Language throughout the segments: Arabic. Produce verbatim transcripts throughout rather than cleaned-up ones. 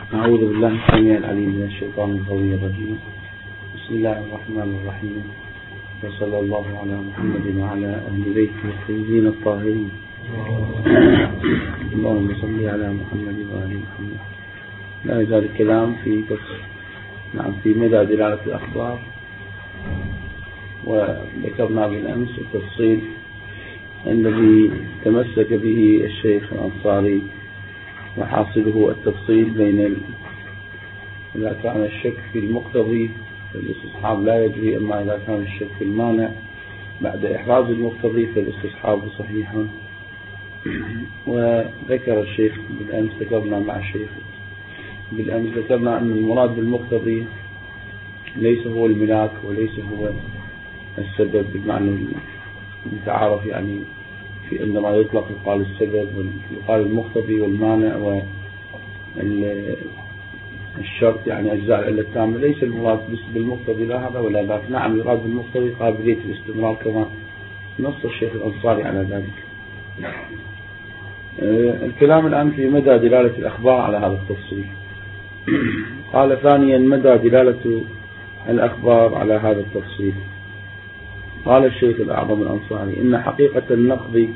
أعوذ بالله السميع العليم من الشيطان الغوي الرجيم. بسم الله الرحمن الرحيم، وصلى الله على محمد وعلى أهل بيته الطيبين الطاهرين. اللهم صل على محمد وآل محمد. لا يزال الكلام في نعم في مدى دلالة الأخبار، وذكرنا بالأمس التفصيل الذي تمسك به الشيخ الأنصاري، وحاصله التفصيل بين ال... إذا كان الشك في المقتضي فالاستصحاب لا يجري، أما إذا كان الشك في المانع بعد إحراز المقتضي فالاستصحاب صحيح. وذكر الشيخ بالأمس ذكرنا مع الشيخ بالأمس ذكرنا أن المراد بالمقتضي ليس هو الملاك وليس هو السبب بالمعنى المتعارف، يعني في عندما يطلق يقال السبب ويقال المقتضي والمانع والشرط، يعني أجزاء العلة التامة. ليس المراد بالمقتضي لا هذا ولا ذاك. نعم يراد بالمقتضي قابلية الاستمرار كما نص الشيخ الأنصاري على ذلك. الكلام الآن في مدى دلالة الأخبار على هذا التفصيل. قال ثانيا مدى دلالة الأخبار على هذا التفصيل. قال الشيخ الأعظم الأنصاري إن حقيقة النقض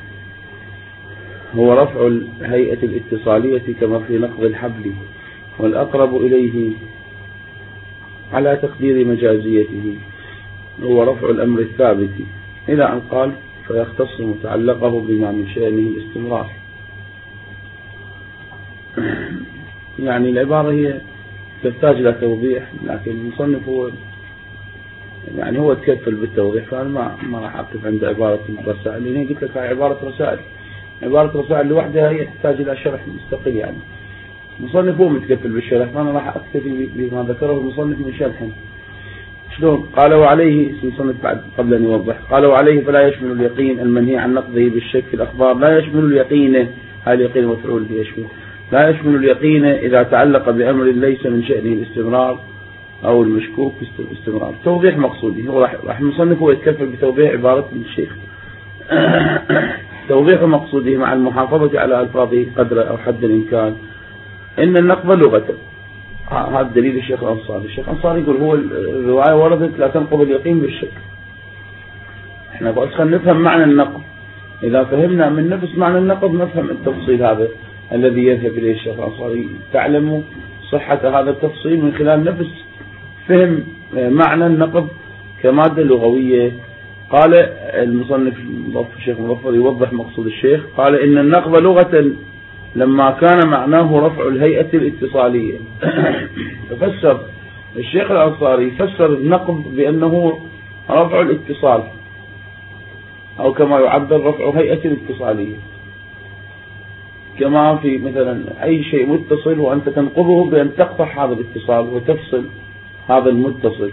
هو رفع الهيئة الاتصالية كما في نقض الحبل، والأقرب إليه على تقدير مجازيته هو رفع الأمر الثابت، إلى أن قال فيختص متعلقه بما من شأنه الاستمرار. يعني العبارة هي تحتاج إلى توضيح، لكن المصنف هو يعني هو تكفل بالتوضيح، فأنا ما ما راح أقف عند عبارة الرسائل، لأن قلت لك هاي عبارة رسائل. عبارة رسائل لوحدها هي تحتاج إلى شرح مستقل. يعني المصنف هو متكفل بالشرح، فأنا راح أكتفي بما ذكره المصنف من شرح. شلون؟ قال وعليه المصنف بعد قبل أن يوضح قال وعليه فلا يشمل اليقين المنهي عن نقضه بالشك في الأخبار، لا يشمل اليقين، هذا اليقين مفعول به يشمل، لا يشمل اليقين إذا تعلق بأمر ليس من شأنه الاستمرار أو المشكوك في الاستمرار. توضيح مقصودي، هو راح المصنف هو يتكفل بتوضيح عبارة الشيخ. توضيح مقصوده مع المحافظة على ألفاظه قدر أو حد الإمكان. إن النقض لغة، هذا دليل الشيخ الأنصاري. الشيخ الأنصاري يقول هو الرواية وردت لا تنقض اليقين بالشك. احنا بس خلينا نفهم معنى النقض. إذا فهمنا من نفس معنى النقض نفهم التفصيل هذا الذي يذهب إليه الشيخ الأنصاري. تعلموا صحة هذا التفصيل من خلال نفس فهم معنى النقض كمادة لغوية. قال المصنف الشيخ مظفر يوضح مقصود الشيخ، قال إن النقض لغة لما كان معناه رفع الهيئة الاتصالية. ففسر الشيخ الأنصاري فسر النقض بأنه رفع الاتصال، أو كما يعبر رفع هيئة الاتصالية، كما في مثلا أي شيء متصل وأنت تنقضه بأن تقطع هذا الاتصال وتفصل هذا المتصل.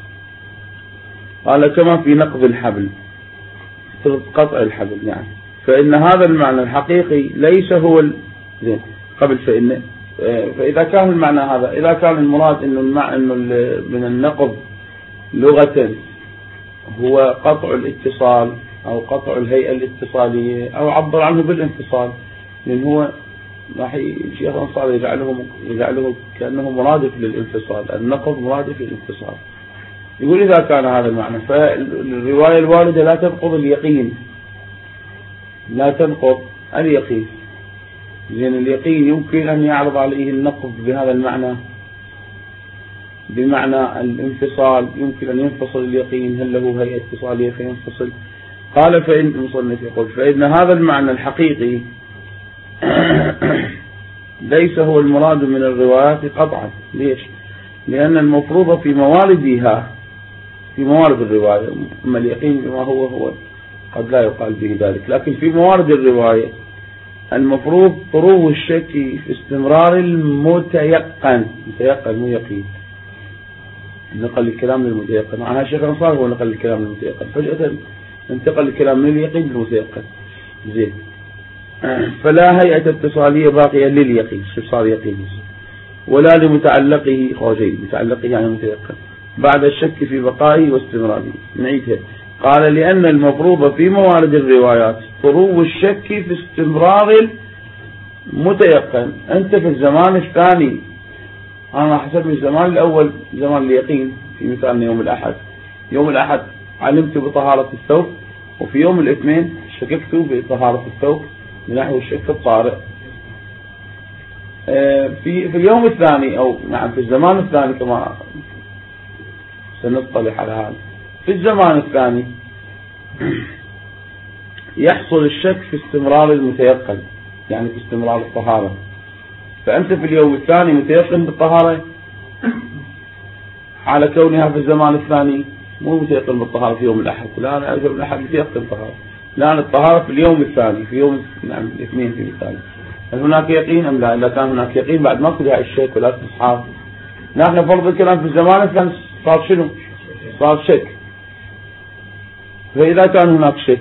قال كما في نقض الحبل، قطع الحبل يعني. فإن هذا المعنى الحقيقي ليس هو زين قبل فإن فإذا كان المعنى هذا، إذا كان المراد إنه المعنى إنه من النقض لغة هو قطع الاتصال أو قطع الهيئة الاتصالية، أو عبر عنه بالانفصال، لأن هو راح الشيخ الأنصاري يجعله يجعله كأنه مرادف للانفصال. النقض مرادف للانفصال. يقول إذا كان هذا المعنى فالرواية الواردة لا تنقض اليقين، لا تنقض اليقين. لأن اليقين يمكن أن يعرض عليه النقض بهذا المعنى، بمعنى الانفصال، يمكن أن ينفصل اليقين، هل له هيئة اتصالية فينفصل. قال فإن المصنف يقول فإن هذا المعنى الحقيقي ليس هو المراد من الروايات قطعا. ليش؟ لأن المفروض في مواردها، في موارد الرواية، أما اليقين بما هو هو قد لا يقال به ذلك، لكن في موارد الرواية المفروض طروح الشك في استمرار المتيقن. متيقن مو يقين، نقل الكلام للمتيقن. معناها الشيخ الأنصاري هو نقل الكلام للمتيقن، فجأة انتقل الكلام من اليقين للمتيقن. زين، فلا هيئة اتصالية باقية لليقين، صار يقين، ولا لمتعلقه خوجي، متعلقه يعني متيقن بعد الشك في بقائه واستمراره. نعيدها. قال لأن المفروض في موارد الروايات طروح الشك في استمرار متيقن. أنت في الزمان الثاني، أنا حسب الزمان الأول زمان اليقين، في مثالنا يوم الأحد، يوم الأحد علمت بطهارة الثوب، وفي يوم الاثنين شككت بطهارة الثوب من ناحية الشك الطارئ. في في اليوم الثاني أو نعم في الزمان الثاني كما سنطلع على هذا، في الزمان الثاني يحصل الشك في استمرار المتيقن، يعني في استمرار الطهارة. فأنت في اليوم الثاني متيقن بالطهارة على كونها في الزمان الثاني مو متيقن بالطهارة في يوم الأحد. لا أنا يوم الأحد متيقن بالطهارة، لا الطهارة في اليوم الثاني، في يوم نعم الاثنين في مثال. هل هناك يقين أم لا؟ إذا كان هناك يقين بعد ما كلها الشك ولا استصحاب. نحن فرض الكلام في الزمان الثاني صار شنو؟ صار شك. فإذا كان هناك شك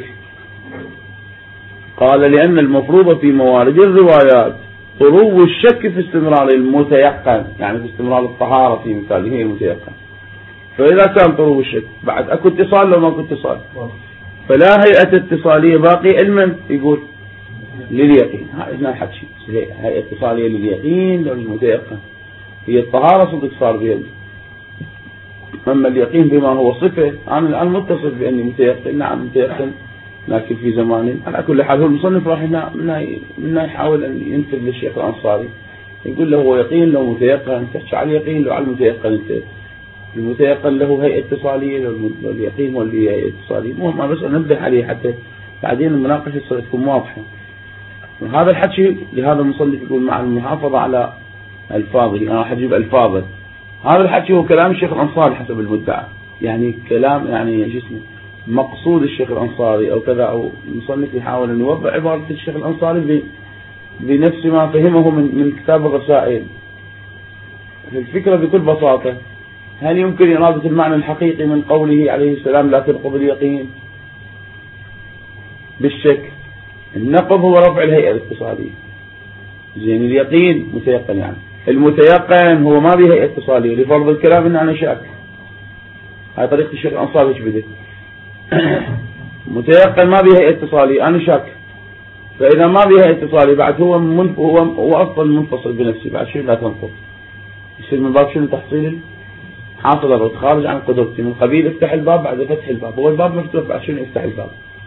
قال لأن المفروض في موارد الروايات طلوع الشك في استمرار المتيقن، يعني في استمرار الطهارة في مثاله هي المتيقن. فإذا كان طلوع الشك بعد أكو اتصال لو ما أكو اتصال، فلا هيئة اتصالية باقي علما يقول لليقين. هذا الحكي هيئة اتصالية لليقين لو المتيقن هي الطهارة صدق صار بها. أما اليقين بما هو صفة، أنا الآن متصف بأني متيقن، نعم متيقن، لكن في زمان. على كل حال هو المصنف راح هنا يحاول أن ينسب للشيخ الأنصاري، يقول له هو يقين لو متيقن، تحكي على اليقين لو على المتيقن. انت المتيقن له هيئة اتصالية، لو اليقين هو اللي هيئة اتصالية. مهم بس أنبه عليه حتى بعدين المناقشة تكون واضحة. هذا الحكي لهذا المصنف يقول مع المحافظة على ألفاظه، أنا حجيب ألفاظه. هذا الحكي هو كلام الشيخ الأنصاري حسب المدعى، يعني كلام يعني جسمه مقصود الشيخ الأنصاري أو كذا، أو المصنف يحاول أن يوضع عبارة الشيخ الأنصاري بنفس ما فهمه من من كتاب الرسائل. الفكرة بكل بساطة، هل يمكن إرادة المعنى الحقيقي من قوله عليه السلام لا تنقض اليقين بالشك؟ النقض هو رفع الهيئة الاتصالية. زين اليقين متيقن، يعني المتيقن هو ما به هيئة اتصالية. لفرض الكلام إن أنا شاك، هاي طريقة الشيخ الأنصاري ايش بدت متيقن ما به هيئة اتصالية، أنا شاك. فإذا ما به هيئة اتصالية بعد هو من هو هو أصلا منفصل بنفسه، بعد شنو لا تنقض، يصير من باب شنو تحصيل حاصل الرد خارج عن قدرتي، من قبيل افتح الباب بعد فتح الباب. هو الباب مفتوح بعد شنو يفتح الباب،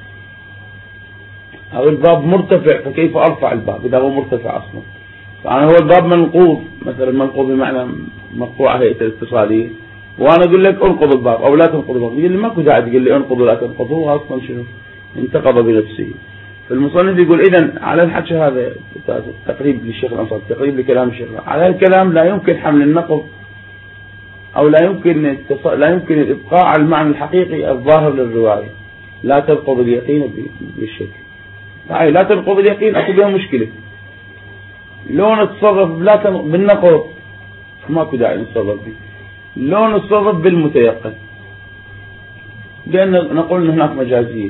أو الباب مرتفع فكيف أرفع الباب إذا هو مرتفع أصلا. فأنا هو الباب منقوض، مثلا منقوض بمعنى مقطوعة هيئة الاتصالية، وأنا أقول لك انقض الباب أو لا تنقض الباب، يقول لي ماكو داعي تقول لي انقض ولا تنقض، هو أصلا شنو انتقض بنفسه. فالمصنف يقول إذن على الحكي هذا تقريب للشيخ الأنصاري، تقريب لكلام الشيخ، على الكلام لا يمكن حمل النقض أو لا يمكن لا يمكن الإبقاء على المعنى الحقيقي الظاهر للرواية. لا تنقض اليقين بالشك، يعني لا تنقض اليقين أكو بها مشكلة. لو نتصرف لا بالنقض ماكو داعي نتصرف به، لو نتصرف بالمتيقن، لأن نقول إن هناك مجازية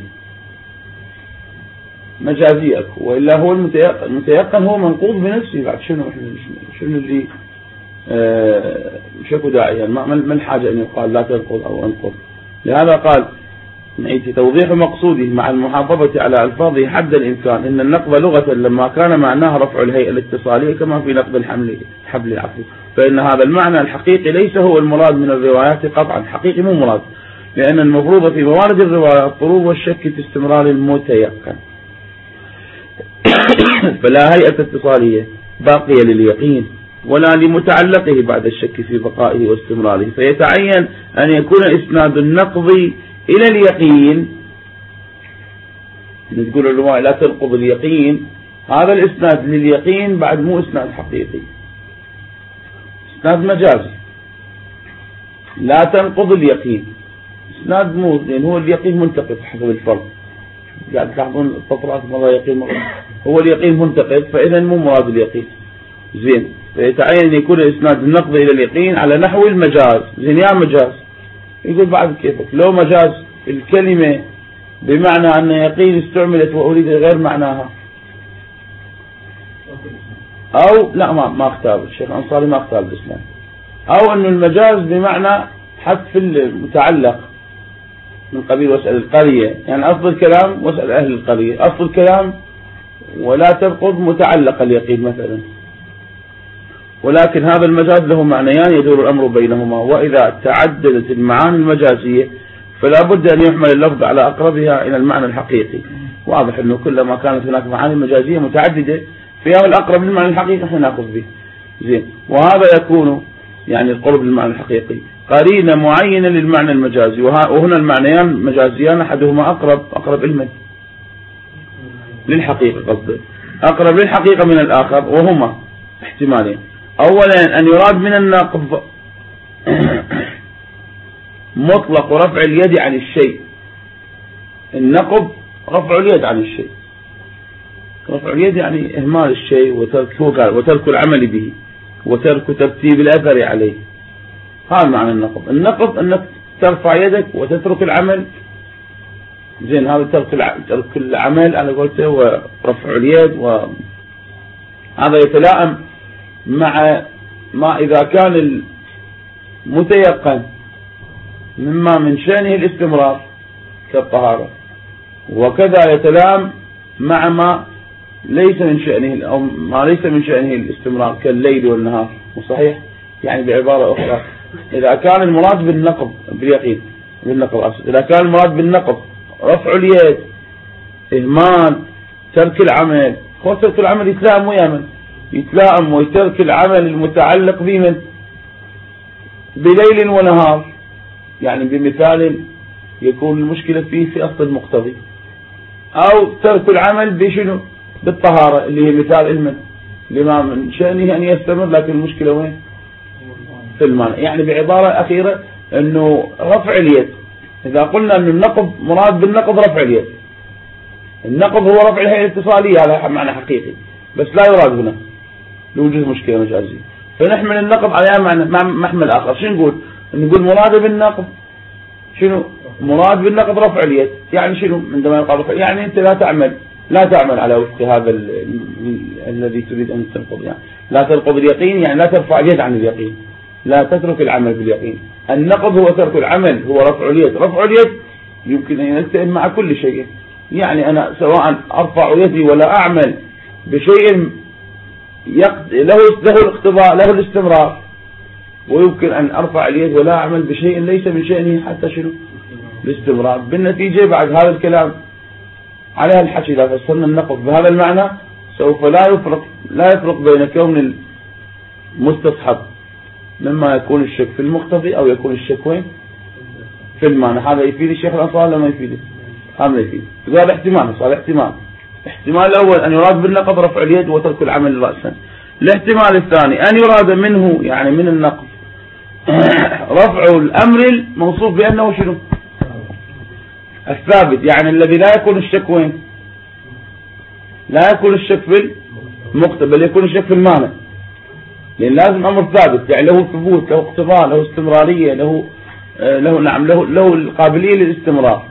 مجازية أكو، وإلا هو المتيقن المتيقن هو منقوض بنفسه. بعد شنو شنو اللي آه شكو داعي، يعني ما الحاجة أن يقال لا تنقض أو انقض. لهذا قال نعيد توضيح مقصوده مع المحافظة على ألفاظه حد الإمكان إن النقض لغة لما كان معناه رفع الهيئة الاتصالية كما في نقض الحمل حبل العقل، فإن هذا المعنى الحقيقي ليس هو المراد من الروايات قطعا، حقيقي مو مراد، لأن المفروض في موارد الروايات طلوع والشك في استمرار المتيقن. فلا هيئة اتصالية باقية لليقين ولا لمتعلقه بعد الشك في بقائه واستمراره، فيتعين أن يكون إسناد النقض إلى اليقين. نقول الرواية لا تنقض اليقين، هذا الإسناد لليقين بعد مو إسناد حقيقي، إسناد مجازي. لا تنقض اليقين إسناد مو، لأن هو اليقين منتقد حسب الفرق، قاعد تلاحظون التطرات مرة يقين مرة، هو اليقين منتقد، فإذا مو مراد اليقين. زين، فيتعين أن يكون إسناد النقض إلى اليقين على نحو المجاز. زين يا مجاز، يقول بعد كيفك لو مجاز الكلمة بمعنى أن يقين استعملت وأريد غير معناها، أو لا ما ما اختار الشيخ الأنصاري ما اختار الإسلام، أو أن المجاز بمعنى حذف المتعلق من قبيل واسأل القرية، يعني أصل الكلام واسأل أهل القرية، أصل الكلام ولا تنقض متعلق اليقين مثلا. ولكن هذا المجاز له معنيان يدور الأمر بينهما، وإذا تعددت المعاني المجازية فلا بد أن يحمل اللفظ على أقربها إلى المعنى الحقيقي. واضح أنه كلما كانت هناك معاني مجازية متعددة فيها الأقرب للمعنى الحقيقي احنا نأخذ به. زين، وهذا يكون يعني القرب للمعنى الحقيقي قرينة معينة للمعنى المجازي، وهنا المعنيان مجازيان أحدهما أقرب أقرب علما للحقيقة، قصده أقرب للحقيقة من الآخر، وهما احتمالين. أولا أن يراد من النقض مطلق رفع اليد عن الشيء. النقض رفع اليد عن الشيء، رفع اليد يعني إهمال الشيء وتركه وترك العمل به وترك ترتيب الأثر عليه. هذا معنى النقض. النقض أنك ترفع يدك وتترك العمل. زين، هذا ترك ترك العمل أنا قلته ورفع اليد، وهذا يتلائم مع ما إذا كان المتيقن مما من شأنه الاستمرار كالطهارة، وكذا يتلائم مع ما ليس من شأنه أو ما ليس من شأنه الاستمرار كالليل والنهار. وصحيح يعني بعبارة أخرى، إذا كان المراد بالنقض باليقين بالنقض أصل إذا كان المراد بالنقض رفع اليد إهمال ترك العمل، هو ترك العمل يتلائم ويعمل يتلائم ويترك العمل المتعلق به بليل ونهار، يعني بمثال يكون المشكلة فيه في أصل المقتضي، أو ترك العمل بشنو بالطهارة اللي هي مثال علما لما من شأنه أن يستمر، لكن المشكلة وين في المعنى. يعني بعبارة أخيرة أنه رفع اليد، إذا قلنا أن النقض مراد بالنقض رفع اليد، النقض هو رفع الهيئة الاتصالية على معنى حقيقي، بس لا يراد هنا لوجود مشكلة مجازية، فنحمل النقض على معنى محمل آخر. شنو نقول؟ نقول مراد بالنقض شنو؟ مراد بالنقض رفع اليد، يعني شنو عندما يقال رفع؟ يعني أنت لا تعمل لا تعمل على وفق هذا ال ال الذي تريد أن تنقض، يعني لا تنقض اليقين، يعني لا ترفع اليد عن اليقين، لا تترك العمل باليقين. النقض هو ترك العمل، هو رفع اليد. رفع اليد يمكن أن يلتئم مع كل شيء، يعني أنا سواء أرفع يدي ولا أعمل بشيء له له الاقتضاء له الاستمرار، ويمكن أن أرفع اليد ولا أعمل بشيء ليس من شأنه حتى شنو الاستمرار. بالنتيجة بعد هذا الكلام على الحكي إذا فسرنا النقض بهذا المعنى سوف لا يفرق لا يفرق بين كون المستصحب مما يكون الشك في المقتضي أو يكون الشك وين في المعنى. هذا يفيد الشيخ الأنصار لما يفيد هذا يفيد. قال احتمال صار احتمال احتمال الأول أن يراد بالنقض رفع اليد وترك العمل رأسا. الاحتمال الثاني أن يراد منه يعني من النقض رفع الأمر الموصوف بأنه شنو الثابت، يعني الذي لا يكون الشك وين لا يكون الشك في المقتضى بل يكون الشك في المعنى، لأن لازم أمر ثابت يعني له ثبوت له اقتضاء له استمرارية له له نعم له له القابلية للاستمرار.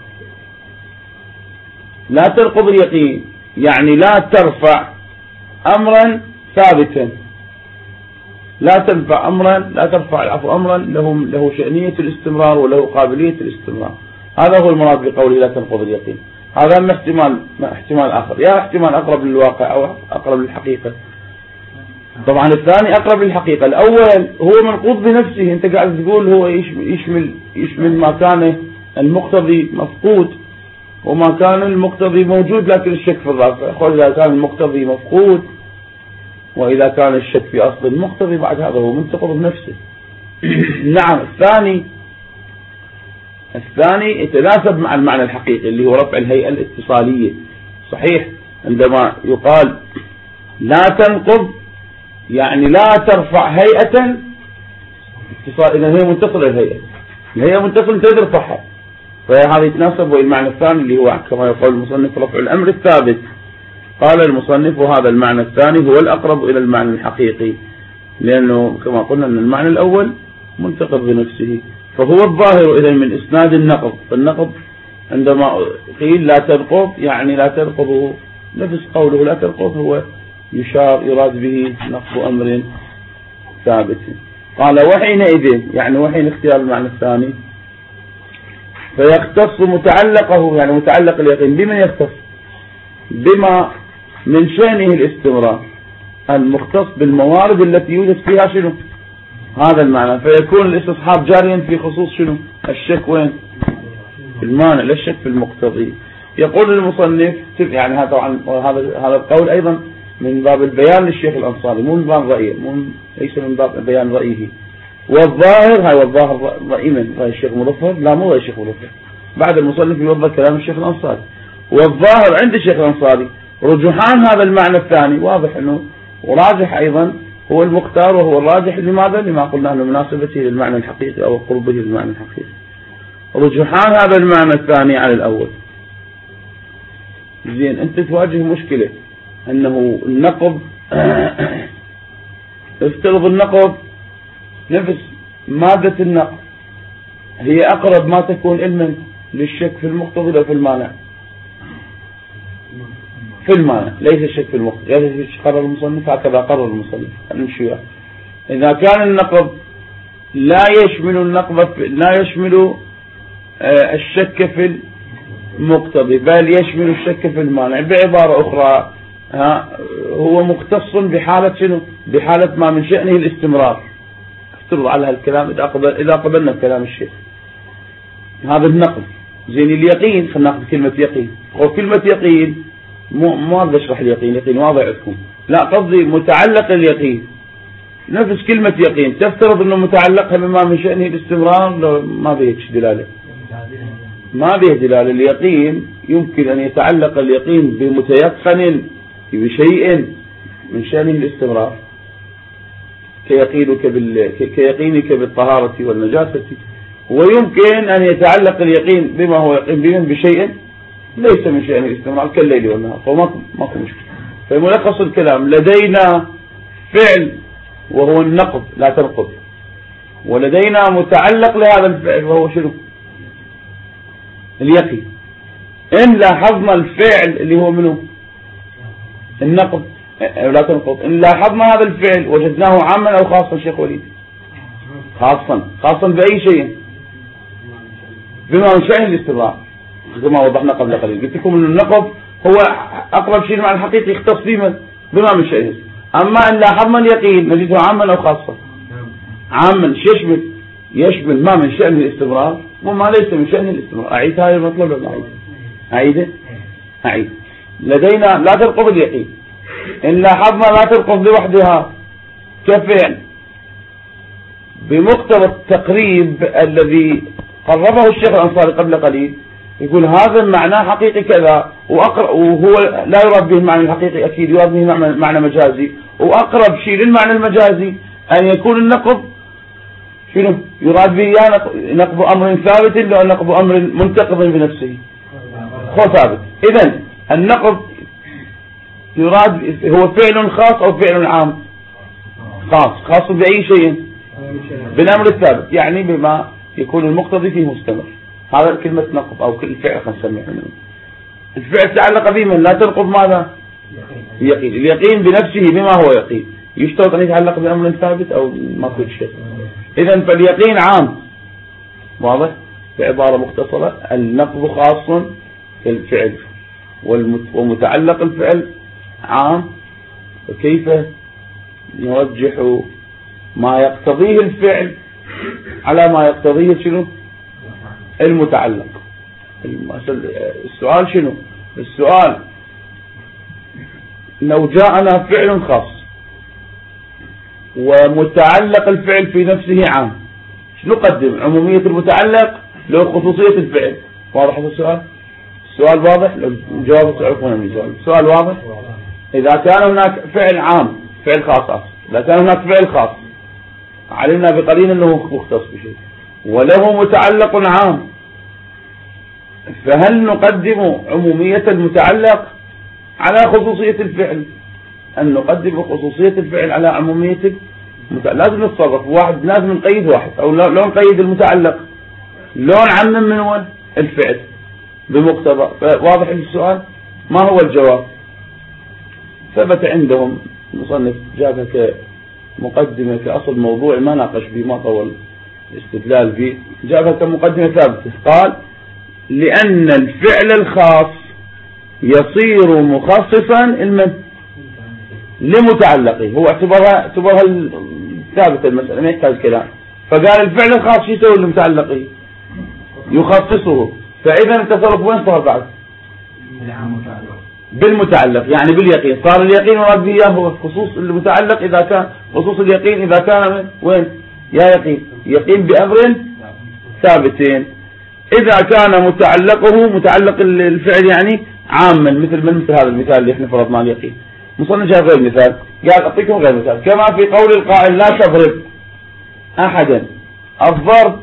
لا تنقض اليقين يعني لا ترفع أمرا ثابتا، لا ترفع أمرا لا ترفع العفو أمرا له له شأنية الاستمرار وله قابلية الاستمرار. هذا هو المراد بقوله لا تنقض اليقين. هذا من احتمال احتمال آخر، يا احتمال أقرب للواقع أو أقرب للحقيقة. طبعا الثاني أقرب للحقيقة. الأول هو منقوض بنفسه، أنت قاعد تقول هو يشمل يشمل ما كان المقتضي مفقود وما كان المقتضي موجود لكن الشك في الرافع. قل إذا كان المقتضي مفقود وإذا كان الشك في أصل المقتضي بعد هذا هو منتقض بنفسه. نعم الثاني الثاني يتناسب مع المعنى الحقيقي اللي هو رفع الهيئة الاتصالية. صحيح عندما يقال لا تنقض يعني لا ترفع هيئة اتصال، إذا هي متصلة الهيئة الهيئة متصلة ترفعها، فهذا يتناسب والمعنى الثاني اللي هو كما يقول المصنف رفع الأمر الثابت. قال المصنف وهذا المعنى الثاني هو الأقرب إلى المعنى الحقيقي، لأنه كما قلنا أن المعنى الأول منتقض بنفسه، فهو الظاهر إذا من إسناد النقض. فالنقض عندما قيل لا تنقض يعني لا تنقضه نفس قوله لا تنقض هو يشار يراد به نقض أمر ثابت. قال وحينئذ يعني وحين اختيار المعنى الثاني فيختص متعلقه يعني متعلق اليقين بمن يختص بما من شأنه الاستمرار المختص بالموارد التي يوجد فيها شنو هذا المعنى، فيكون الاستصحاب جاريا في خصوص شنو الشك وين المانع لا الشك في المقتضي. يقول المصنف يعني هذا طبعا هذا هذا القول ايضا من باب البيان للشيخ الانصاري، مو من باب رأيه، مو ليس من باب بيان رأيه. والظاهر هاي والظاهر رأي من رأي الشيخ مظفر، لا مو رأي الشيخ مظفر، بعد المصنف يوضح كلام الشيخ الانصاري. والظاهر عند الشيخ الانصاري رجحان هذا المعنى الثاني، واضح انه وراجح ايضا هو المختار وهو الراجح. لماذا؟ لما قلنا انه مناسبته للمعنى الحقيقي او قربه للمعنى الحقيقي. رجحان هذا المعنى الثاني على الاول. زين انت تواجه مشكلة انه النقض افترض النقض نفس مادة النقض هي اقرب ما تكون علما للشك في المقتضي او في المانع. في المانع ليس الشك في المقتضي، هذا قرر المصنف، هكذا قرر المصنف. نمشي اذا كان النقض لا يشمل النقض لا يشمل الشك في المقتضي بل يشمل الشك في المانع، بعبارة أخرى ها هو مختص بحالة شنو بحالة ما من شأنه الاستمرار. افترض على هالكلام إذا قبل إذا قبلنا بكلام الشيخ هذا النقض. زين اليقين خلينا ناخذ كلمة يقين. وكلمة يقين مو ما بدي اشرح اليقين، يقين واضح عندكم، لا قصدي متعلق اليقين نفس كلمة يقين تفترض انه متعلقها بما من شأنه الاستمرار، لو ما بيهش دلالة ما به دلالة. اليقين يمكن أن يتعلق اليقين بمتيقن بشيء من شأنه الاستمرار كيقينك بال... كيقينك بالطهارة والنجاسة، ويمكن أن يتعلق اليقين بما هو يقين به بشيء ليس من شأنه الاستمرار كالليل والنهار، فما ما في مشكلة. فملخص الكلام لدينا فعل وهو النقض لا تنقض، ولدينا متعلق لهذا الفعل وهو شنو اليقين. إن لاحظنا الفعل اللي هو منه النقض لا تنقض، إن لاحظنا هذا الفعل وجدناه عاما أو خاصا شيخ وليد؟ خاصا. خاصا بأي شيء؟ بما من شأن الاستمرار كما وضحنا قبل قليل. قلت لكم أن النقض هو أقرب شيء مع الحقيقي يختص بما بما من شأنه. أما إن لاحظنا اليقين نجده عاما أو خاصا؟ عاما يشمل يشمل ما من شأن الاستمرار وما ليس من شأن الاستمرار. أعيد هذا المطلب ولا أعيد؟ أعيده؟ أعيد. لدينا لا تنقض اليقين إن لاحظنا لا تنقض لوحدها كفعل بمقتضى التقريب الذي قربه الشيخ الأنصاري قبل قليل، يقول هذا معناه حقيقي كذا وهو لا يراد به المعنى الحقيقي، أكيد يراد به معنى مجازي، وأقرب شيء للمعنى المجازي أن يكون النقض شنو يراد به نقض أمر ثابت لو نقض أمر منتقض بنفسه هو ثابت. إذن النقض يراد هو فعل خاص أو فعل عام؟ خاص. خاص بأي شيء؟ بالأمر الثابت، يعني بما يكون المقتضي فيه مستمر. هذا كلمة نقض أو كل فعل خلينا نسميه. الفعل تعلق بمن لا تنقض ماذا؟ اليقين. اليقين بنفسه بما هو يقين يشترط أن يتعلق بأمر ثابت أو ما كل شيء. إذن فاليقين عام واضح. بعبارة مختصرة النقض خاص كالفعل ومتعلق الفعل عام. وكيف نرجح ما يقتضيه الفعل على ما يقتضيه شنو المتعلق؟ السؤال شنو السؤال؟ لو جاءنا فعل خاص ومتعلق الفعل في نفسه عام، شنو نقدم؟ عمومية المتعلق لو خصوصية الفعل؟ واضح السؤال؟ السؤال واضح؟ لو جواب تعرفون الجواب. السؤال واضح؟ إذا كان هناك فعل عام فعل خاص، إذا كان هناك فعل خاص علمنا بقليل أنه مختص بشيء وله متعلق عام، فهل نقدم عمومية المتعلق على خصوصية الفعل؟ أن نقدم خصوصية الفعل على عمومية المتعلق. لازم نتصرف واحد، لازم نقيد واحد، أو لو نقيد المتعلق لو نعمم من هو الفعل بمقتضى. واضح السؤال؟ ما هو الجواب؟ ثبت عندهم مصنف جابها كمقدمة كأصل موضوع ما ناقش به ما طول الاستدلال به، جابها كمقدمة ثابتة. قال لأن الفعل الخاص يصير مخصصا المن لمتعلقه، هو اعتبرها اعتبرها ثابتة المسألة ما يحتاج كلام، فقال الفعل الخاص شو يسوي لمتعلقه؟ يخصصه. فإذا التصرف وين صار بعد؟ بالمتعلق، يعني باليقين. صار اليقين مراد به هو خصوص المتعلق إذا كان خصوص اليقين إذا كان وين؟ يا يقين يقين بأمر ثابتين. إذا كان متعلقه متعلق الفعل يعني عاما، مثل من مثل هذا المثال اللي احنا فرضناه اليقين. مصنف جاب غير مثال، قال أعطيكم غير مثال، كما في قول القائل لا تضرب أحدا. الضرب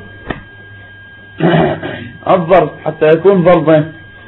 الضرب حتى يكون ضربا،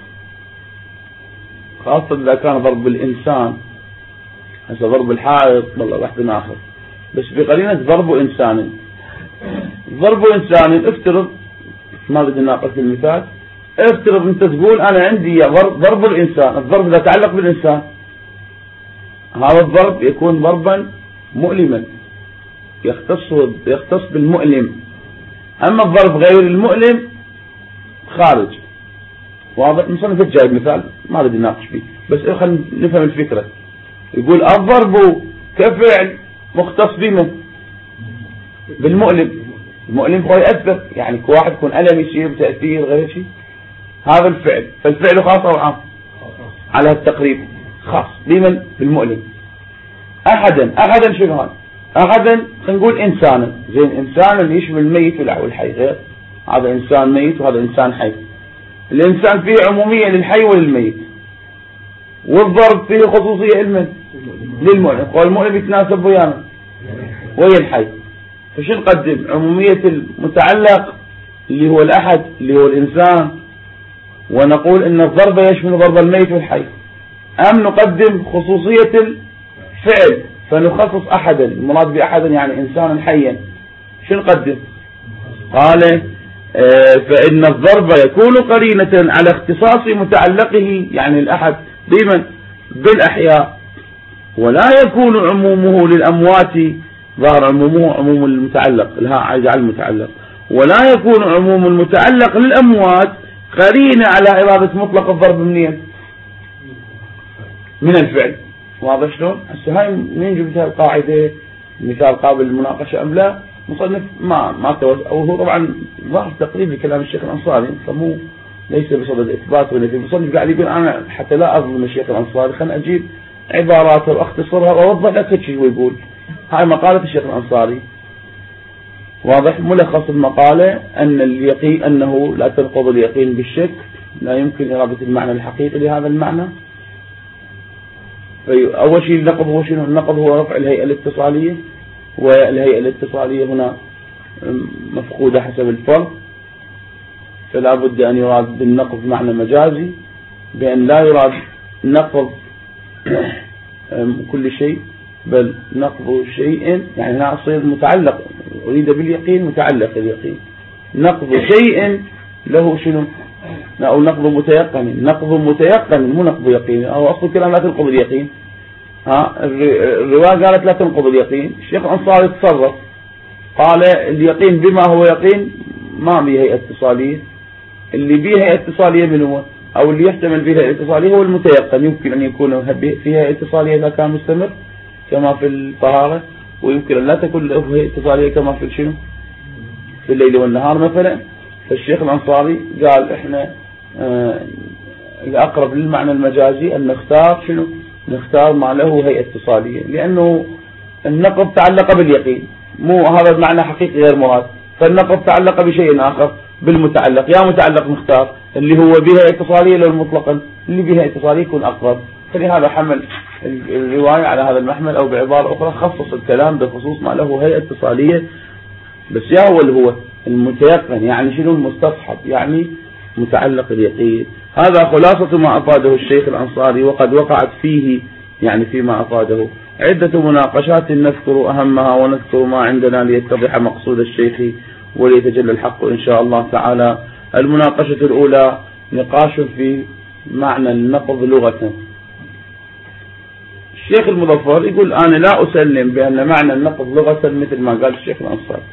خاصة إذا كان ضرب الإنسان، هسه ضرب الحائط والله واحد آخر، بس بقرينة ضرب إنسان. ضرب إنسان افترض، ما بدي ناقش المثال، افترض أنت تقول أنا عندي ضرب, ضرب الإنسان، الضرب إذا تعلق بالإنسان هذا الضرب يكون ضربا مؤلما، يختص يختص بالمؤلم. أما الضرب غير المؤلم خارج. واضح؟ مصنف جايب مثال ما بدي ناقش فيه، بس خلينا نفهم الفكرة. يقول الضرب كفعل مختص بمن؟ بالمؤلم. المؤلم هو يأثر، يعني كواحد يكون ألم يصير بتأثير غير شيء، هذا الفعل. فالفعل خاص أو عام؟ على التقريب خاص بمن؟ بالمؤلم. أحدا أحدا شنو هذا؟ أحدا خلينا نقول إنسانا، زين إنسان اللي يشمل الميت والحي، غير هذا إنسان ميت وهذا إنسان حي. الإنسان فيه عمومية للحي وللميت، والضرب فيه خصوصية لمن؟ للمؤلم. والمؤلم يتناسب ويانا ويا الحي. فشو نقدم؟ عمومية المتعلق اللي هو الأحد اللي هو الإنسان، ونقول إن الضرب يشمل ضرب الميت والحي، أم نقدم خصوصية الفعل فنخصص أحدا؟ المراد بأحدا يعني إنسانا حيا. شو نقدم؟ قال آه فإن الضرب يكون قرينة على اختصاص متعلقه، يعني الأحد بمن؟ بالأحياء، ولا يكون عمومه للأموات. ظهر عمومه عموم المتعلق، الها عايز على المتعلق، ولا يكون عموم المتعلق للأموات قرينة على إرادة مطلق الضرب منين؟ من الفعل. واضح شلون؟ هسه هاي منين جبتها القاعدة؟ مثال قابل للمناقشة أم لا؟ مصنف ما ما توسع، أو هو طبعا ظاهر تقريبا كلام الشيخ الأنصاري، فمو ليس بصدد إثبات ولا في. المصنف قاعد يقول أنا حتى لا أظلم الشيخ الأنصاري خلنا أجيب عباراته وأختصرها وأوضح لك شيء هو يقول. هاي مقالة الشيخ الأنصاري. واضح؟ ملخص المقالة أن اليقين أنه لا تنقض اليقين بالشك، لا يمكن إرادة المعنى الحقيقي لهذا المعنى. أول شيء النقض هو شنو؟ النقض هو رفع الهيئة الاتصالية، والهيئة الاتصالية هنا مفقودة حسب الفرق، فلا بد أن يراد بالنقض معنى مجازي، بأن لا يراد نقض كل شيء بل نقض شيء، يعني هنا أصير متعلق، أريد باليقين متعلق اليقين، نقض شيء له شنو؟ أو نقض متيقن، نقض متيقن مو نقض يقين، أو أصل الكلام لا تنقض اليقين. ها الرواية قالت لا تنقض اليقين، الشيخ الأنصاري تصرف قال اليقين بما هو يقين ما به هيئة اتصالية، اللي به هيئة اتصالية من هو؟ أو اللي يحتمل به هيئة اتصالية هو المتيقن، يمكن أن يكون فيها هيئة اتصالية إذا كان مستمر كما في الطهارة، ويمكن أن لا تكون له هيئة اتصالية كما في شنو؟ في الليل والنهار مثلا. فالشيخ الأنصاري قال إحنا آه الأقرب للمعنى المجازي أن نختار شنو؟ نختار ما له هيئة اتصالية، لأنه النقض تعلق باليقين، مو هذا المعنى حقيقي غير مراد، فالنقض تعلق بشيء آخر بالمتعلق. يا متعلق نختار اللي هو بها اتصالية لو مطلقا، اللي بها اتصالية يكون أقرب. فلهذا حمل الرواية على هذا المحمل، أو بعبارة أخرى خصص الكلام بخصوص ما له هيئة اتصالية. بس يا هو اللي هو المتيقن، يعني شنو المستصحب؟ يعني متعلق اليقين. هذا خلاصة ما أفاده الشيخ الأنصاري، وقد وقعت فيه يعني فيما أفاده عدة مناقشات نذكر أهمها ونذكر ما عندنا ليتضح مقصود الشيخ وليتجلى الحق إن شاء الله تعالى. المناقشة الأولى نقاش في معنى النقض لغة. الشيخ المظفر يقول أنا لا أسلم بأن معنى النقض لغة مثل ما قال الشيخ الأنصاري.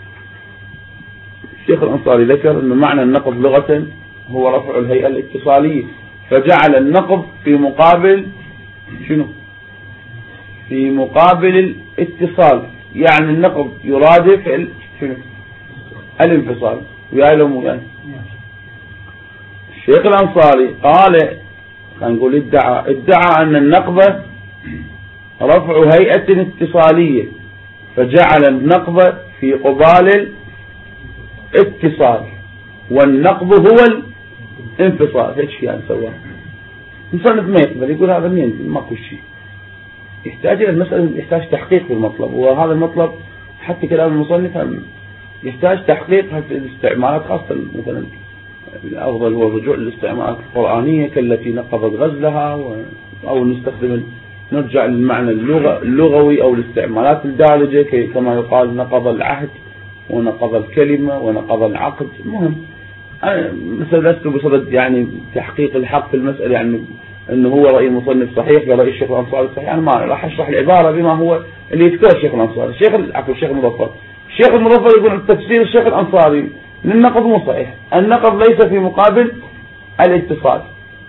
الشيخ الأنصاري ذكر أن معنى النقض لغة هو رفع الهيئة الاتصالية، فجعل النقض في مقابل شنو؟ في مقابل الاتصال، يعني النقض يرادف الانفصال. ويعلموا يعني الشيخ الأنصاري قال، خلينا نقول ادعى ادعى أن النقض رفع هيئة اتصالية، فجعل النقض في قبال الاتصال، والنقض هو الانفصال. ايش يعني سواه؟ مصنف ما يقبل، يقول هذا منين؟ ماكو شيء. يحتاج الى المسألة، يحتاج تحقيق في المطلب، وهذا المطلب حتى كلام المصنف يحتاج تحقيق في الاستعمالات، خاصة مثلا الأفضل هو الرجوع للاستعمالات القرآنية كالتي نقضت غزلها، أو نستخدم نرجع للمعنى اللغوي أو الاستعمالات الدارجة كما يقال نقض العهد ونقض الكلمة ونقض العقد. المهم أنا مثلا لست بصدد يعني تحقيق الحق في المسألة، يعني أنه هو رأي المصنف صحيح برأي الشيخ الأنصاري صحيح. أنا ما راح أشرح العبارة بما هو اللي يذكر الشيخ الأنصاري. الشيخ عفوا الشيخ المظفر الشيخ المظفر يقول تفسير الشيخ الأنصاري للنقض مو صحيح. النقض ليس في مقابل الاتصال،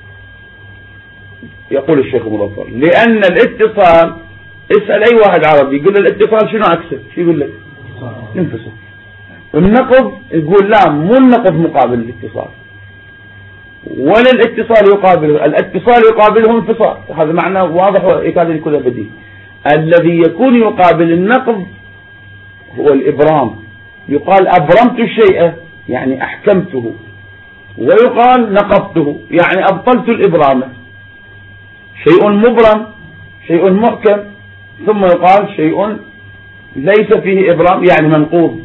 يقول الشيخ المظفر، لأن الاتصال، اسأل أي واحد عربي يقول له الاتصال شنو عكسه؟ شو يقول لك؟ انفصل. النقض يقول لا، مو النقض مقابل الاتصال، ولا الاتصال يقابله، الاتصال يقابله انفصال. هذا معنى واضح ويكاد يكون بديهي. الذي يكون يقابل النقض هو الإبرام. يقال أبرمت الشيء يعني أحكمته، ويقال نقضته يعني أبطلت الإبرامة. شيء مبرم، شيء محكم، ثم يقال شيء ليس فيه إبرام يعني منقوض.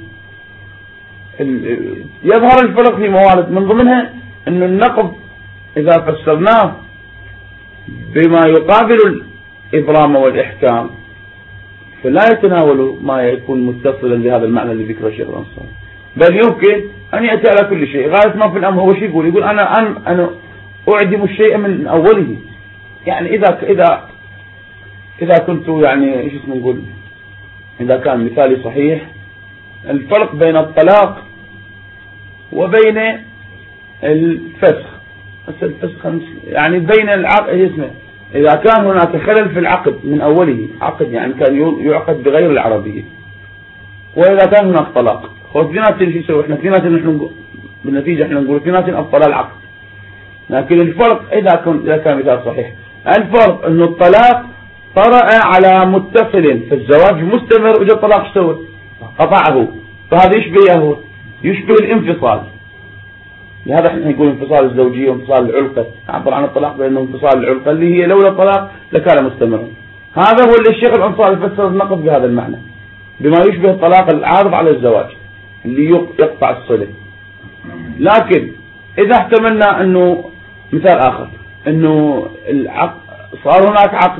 يظهر الفرق في موارد، من ضمنها أن النقض إذا فسرناه بما يقابل الإبرام والإحكام فلا يتناول ما يكون متصلا بهذا المعنى اللي ذكره الشيخ الأنصاري، بل يمكن أن يأتي على كل شيء. غاية ما في الأمر هو شيء يقول يقول أنا أنا أنا أعدم الشيء من أوله. يعني إذا إذا إذا كنت يعني إيش اسمه نقول، إذا كان مثالي صحيح، الفرق بين الطلاق وبين الفسخ، الفسخ يعني بين العقد اسمه، إذا كان هناك خلل في العقد من أوله، عقد يعني كان يعقد بغير العربية، وإذا كان هناك طلاق، خذ في ناس شو يسوي احنا في ناس نحن بالنتيجة احنا نقول في ناس أبطل العقد. لكن الفرق إذا كان إذا كان مثال صحيح، الفرق إنه الطلاق طرأ على متصل، فالزواج مستمر وجاء الطلاق ايش سوى؟ قطعه. فهذا يشبه يشبه الانفصال. لهذا احنا نقول انفصال الزوجية وانفصال العلقة، عبر عن الطلاق بأنه انفصال العلقة اللي هي لولا الطلاق لكان مستمرا. هذا هو اللي الشيخ الأنصاري فسر النقض بهذا المعنى، بما يشبه الطلاق العارض على الزواج اللي يقطع الصلة. لكن إذا احتملنا أنه مثال آخر، أنه العقد صار هناك عقد،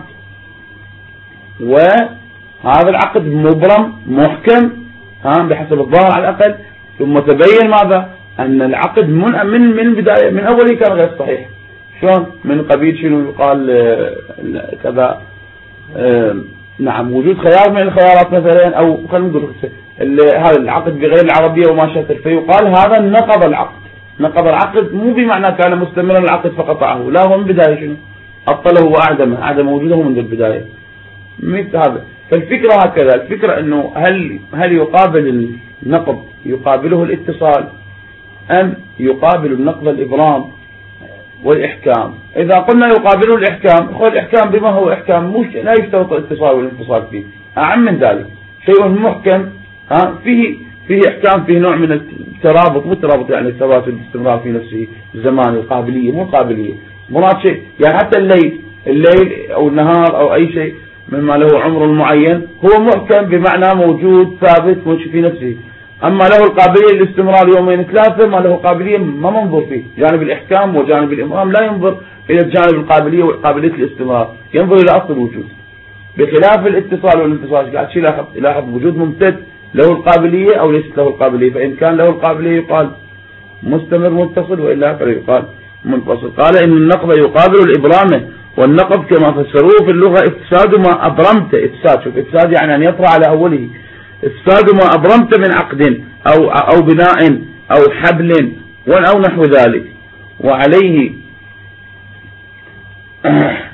وهذا العقد مبرم محكم ها بحسب الظاهر على الأقل، ثم تبين ماذا؟ أن العقد من من من بداية من أوله كان غير صحيح. شلون؟ من قبيل شنو يقال كذا آه نعم وجود خيار من الخيارات مثلا، أو خلينا نقول هذا العقد بغير العربية وما شاكل، فيقال هذا نقض العقد. نقض العقد مو بمعنى كان مستمرا العقد فقطعه، لا، هو من بداية شنو؟ أبطله وأعدمه، عدم وجوده منذ البداية. مثل هذا. فالفكرة هكذا، الفكرة أنه هل هل يقابل النقض يقابله الاتصال، أم يقابل النقض الإبرام والإحكام؟ إذا قلنا يقابله الإحكام، هو الإحكام بما هو إحكام مش لا يشترط الاتصال والانفصال فيه، أعم من ذلك شيء محكم ها فيه فيه إحكام، فيه نوع من الترابط، مو الترابط يعني الثبات والاستمرار في نفسه الزمان، القابلية مو القابلية، مراد شيء يعني حتى الليل الليل أو النهار أو أي شيء مما له عمر معين هو محكم بمعنى موجود ثابت في نفسه. أما له القابلية للاستمرار يومين ثلاثة، ما له قابلية ما منظر فيه. جانب الإحكام وجانب الإمرام لا ينظر إلى جانب القابلية وقابلية الاستمرار، ينظر إلى أصل الوجود. بخلاف الاتصال والانفصال قاعد شيء لاحظ لاحظ وجود ممتد له القابلية أو ليست له القابلية، فإن كان له القابلية يقال مستمر متصل، وإلا فيقال منفصل. قال إن النقض يقابل الإبرام، والنقض كما فسروه في اللغة افساد ما أبرمت. افساد، شوف افساد يعني أن يطرأ على أوله. افساد ما أبرمت من عقد أو أو بناء أو حبل أو نحو ذلك. وعليه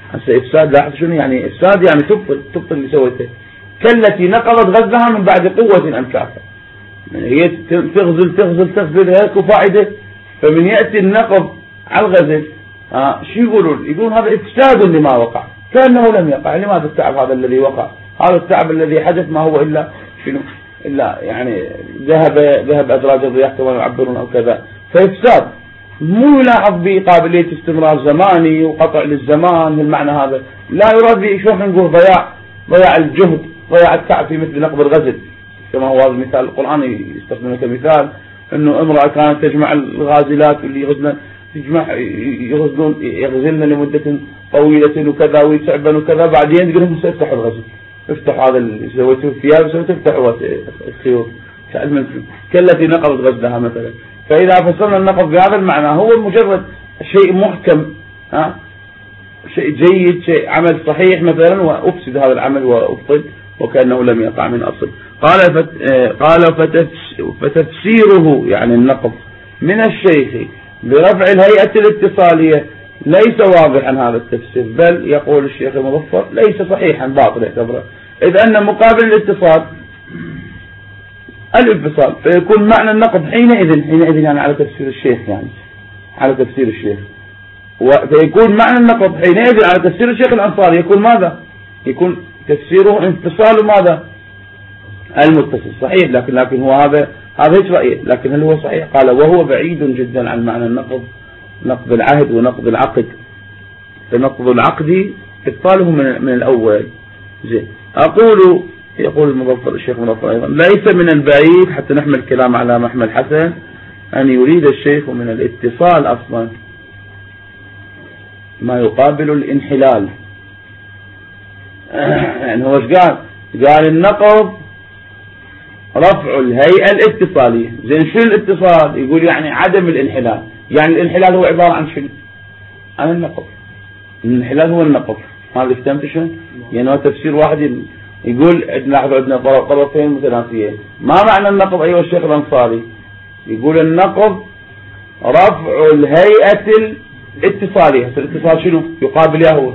هسه إفساد لاحظ شنو يعني إفساد؟ يعني تبطل تبطل اللي سويته. كالتي نقضت غزلها من بعد قوة أنكاثا، هي تغزل تغزل تغزل هيك فائدة، فمن يأتي النقض على الغزل ها شو يقولون؟ يقولون هذا إفساد لما وقع كأنه لم يقع. لماذا التعب هذا الذي وقع؟ هذا التعب الذي حدث ما هو إلا شنو؟ إلا يعني ذهب ذهب أدراج الرياح كما يعبرون أو كذا. فإفساد مو يلاحظ بقابلية استمرار زماني وقطع للزمان بالمعنى هذا، لا يراد به شو نقول ضياع ضياع الجهد ضياع التعب في مثل نقض الغزل، كما هو هذا المثال القرآني يستخدمه كمثال، انه امرأة كانت تجمع الغازلات اللي يغزلن تجمع يغزلون يغزلن لمدة طويلة وكذا ويتعبن وكذا، بعدين تقول لهم سافتحوا الغزل، افتحوا هذا اللي سويتوه الثياب سويتوه افتحوا الخيوط كالتي نقضت غزلها مثلا. فإذا فسرنا النقض بهذا المعنى هو مجرد شيء محكم، ها شيء جيد، شيء عمل صحيح مثلا وأفسد هذا العمل وأبطل وكأنه لم يقع من أصل. قال فت... قال فتفسيره يعني النقض من الشيخ برفع الهيئة الاتصالية ليس واضحا هذا التفسير، بل يقول الشيخ المظفر ليس صحيحا باطل يعتبره، إذ أن مقابل الاتصال الانفصال، فيكون معنى النقض حينئذ حينئذ يعني على تفسير الشيخ يعني على تفسير الشيخ فيكون معنى النقض حينئذ على تفسير الشيخ الأنصاري يكون ماذا؟ يكون تفسيره انفصال ماذا؟ المتصل. صحيح، لكن لكن هو هذا هذا ايش رأيه؟ لكن هل هو صحيح؟ قال وهو بعيد جدا عن معنى النقض، نقض العهد ونقض العقد. فنقض العقد ابطاله من من الأول. زين أقول يقول المظفر الشيخ المظفر أيضا ليس من البعيد حتى نحمل الكلام على محمل حسن أن يريد الشيخ من الاتصال أصلا ما يقابل الانحلال. يعني هو ايش قال؟ قال النقض رفع الهيئة الاتصالية. زين شو الاتصال؟ يقول يعني عدم الانحلال. يعني الانحلال هو عبارة عن شنو؟ عن النقض. الانحلال هو النقض. هذا فهمت شنو؟ يعني هو تفسير واحد يقول نحن عندنا طرفين متنافيين. ما معنى النقض أيها الشيخ الأنصاري؟ يقول النقض رفع الهيئة الاتصالية. الاتصال شنو؟ يقابل يهوه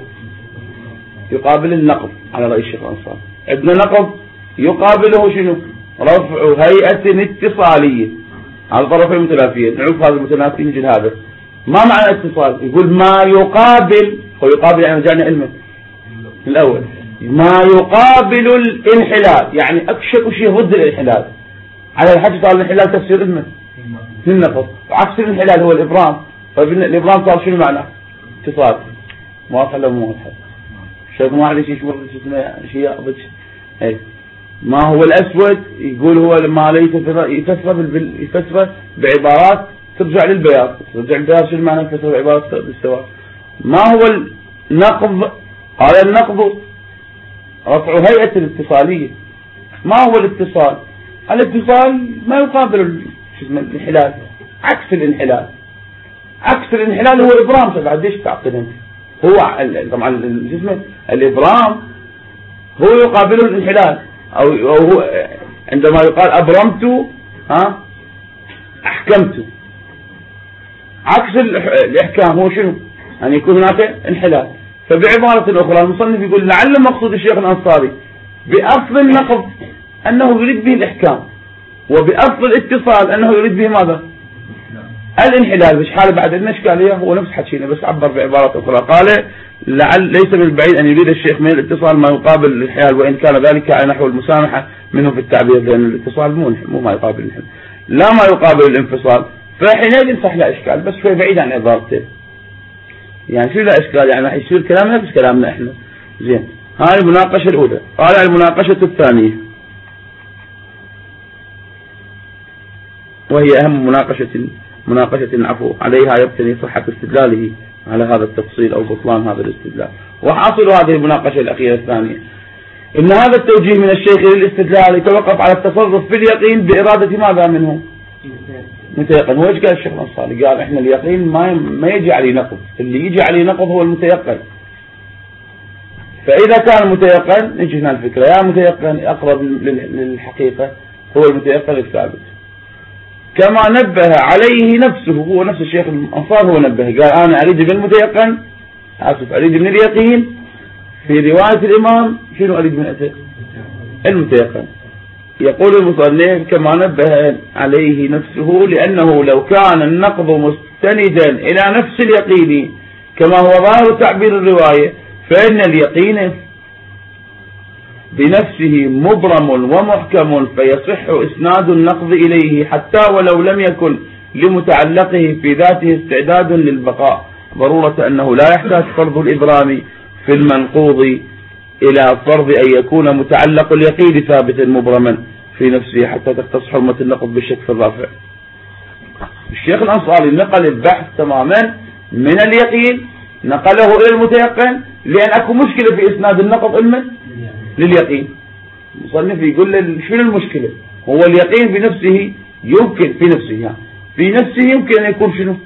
يقابل النقض على رأي الشيخ الأنصاري. عندنا نقض يقابله شنو؟ رفع هيئة اتصالية. على طرفين متنافيين. نعرف هذا المتنافي نجد هذا. ما معنى اتصال؟ يقول ما يقابل، هو يقابل يعني جانا علمه الأول، ما يقابل الانحلال، يعني أكشف شيء ضد الانحلال. على الحج صار الانحلال تفسير علمه للنقض، عكس الانحلال هو الإبرام. فالإبرام صار شنو معنى؟ اتصال. واضح ولا مو واضح؟ شيخ ما عليه شيء شو اسمه شيء أبد أي ما هو الأسود يقول هو ما ليس يفسر يفسر بعبارات ترجع للبياض. ترجع للبياض شو المعنى يفسر بعبارات بالسواد؟ ما هو النقض؟ قال النقض رفع هيئة الاتصالية. ما هو الاتصال؟ الاتصال ما يقابل شو اسمه الانحلال، عكس الانحلال. عكس الانحلال هو إبرام. بعد ليش تعقد انت؟ هو طبعا شو اسمه الإبرام هو يقابله الانحلال، أو هو عندما يقال أبرمت ها أحكمت. عكس الإحكام هو شنو؟ أن يكون هناك انحلال. فبعبارة أخرى المصنف يقول لعل مقصود الشيخ الأنصاري بأصل النقض أنه يريد به الإحكام، وبأصل الاتصال أنه يريد به ماذا؟ الانحلال. مش حاله بعد الإشكالية هو نفس حكينا بس عبر بعبارة أخرى. قال لعل ليس من البعيد أن يريد الشيخ من الاتصال ما يقابل الانحلال، وإن كان ذلك على نحو المسامحة منه في التعبير، لأن الاتصال مو مو ما يقابل الانحلال لا ما يقابل الانفصال. فحينئذ صح لا إشكال، بس شوي بعيد عن عبارته. يعني شو لا إشكال؟ يعني راح يصير كلامنا نفس كلامنا إحنا. زين هاي المناقشة الأولى. قال المناقشة الثانية وهي أهم مناقشة مناقشة عفو عليها يبتني صحة استدلاله على هذا التفصيل أو بطلان هذا الاستدلال. وحاصل هذه المناقشة الأخيرة الثانية إن هذا التوجيه من الشيخ للاستدلال يتوقف على التصرف باليقين بإرادة ماذا منه؟ متيقن. هو ايش قال الشيخ الأنصاري؟ قال إحنا اليقين ما ما يجي عليه نقض، اللي يجي عليه نقض هو المتيقن. فإذا كان متيقن نجي هنا الفكرة يا متيقن أقرب للحقيقة هو المتيقن الثابت، كما نبه عليه نفسه. هو نفس الشيخ الأنصار هو نبه قال أنا أريد بالمتيقن آسف أريد من اليقين في رواية الإمام شنو أريد من أتى المتيقن. يقول المصنف كما نبه عليه نفسه لأنه لو كان النقض مستندا إلى نفس اليقين كما هو ظاهر تعبير الرواية فإن اليقين بنفسه مبرم ومحكم فيصح إسناد النقض إليه حتى ولو لم يكن لمتعلقه في ذاته استعداد للبقاء، ضرورة أنه لا يحتاج فرض الإبرام في المنقوض إلى فرض أن يكون متعلق اليقين ثابتا مبرما في نفسه حتى تختص حرمة النقض بالشك في الرافع. الشيخ الأنصاري نقل البحث تماما من اليقين نقله إلى المتيقن لأن أكو مشكلة في إسناد النقض علما لليقين. المصنف يقول له شنو المشكلة؟ هو اليقين بنفسه يمكن في نفسه يعني في نفسه يمكن أن يكون شنو